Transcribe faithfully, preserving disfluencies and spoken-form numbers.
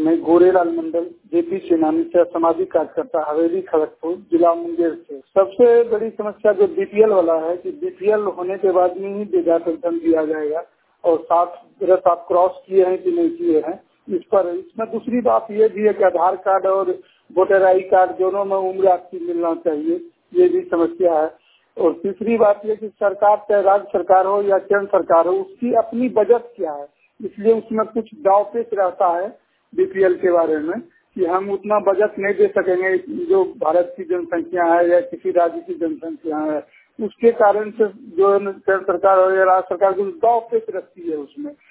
मैं गोरेलाल मंडल जेपी सेनानी से सामाजिक कार्यकर्ता हवेली खड़गपुर जिला मुंगेर से। सबसे बड़ी समस्या जो बीपीएल वाला है कि बीपीएल होने के बाद में ही वृद्धा पेंशन दिया जाएगा और साठ बरस आप क्रॉस किए हैं कि नहीं किए हैं इस पर। इसमें दूसरी बात ये भी है कि आधार कार्ड और वोटर आई कार्ड दोनों में उम्र आपकी मिलना चाहिए, ये भी समस्या है। और तीसरी बात ये कि सरकार चाहे राज्य सरकार हो या केंद्र सरकार हो, उसकी अपनी बजट क्या है, इसलिए उसमें कुछ दाव पेच रहता है बीपीएल के बारे में कि हम उतना बजट नहीं दे सकेंगे जो भारत की जनसंख्या है या किसी राज्य की जनसंख्या है। उसके कारण से जो केंद्र सरकार हो या राज्य सरकार कुछ दाव पेच रखती है उसमें।